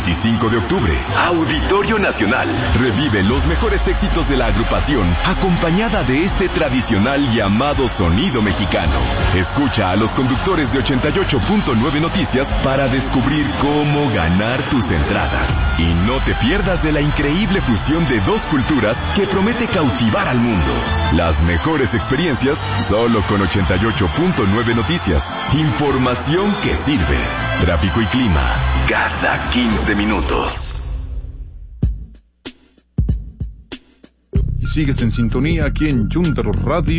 25 de octubre, Auditorio Nacional. Revive los mejores éxitos de la agrupación, acompañada de este tradicional llamado sonido mexicano. Escucha a los conductores de 88.9 Noticias para descubrir cómo ganar tus entradas. Y no te pierdas de la increíble fusión de dos culturas que promete cautivar al mundo. Las mejores experiencias solo con 88.9 Noticias. Información que sirve. Tráfico y clima cada 15 minutos. Y sigues en sintonía aquí en Chuntaro Radio.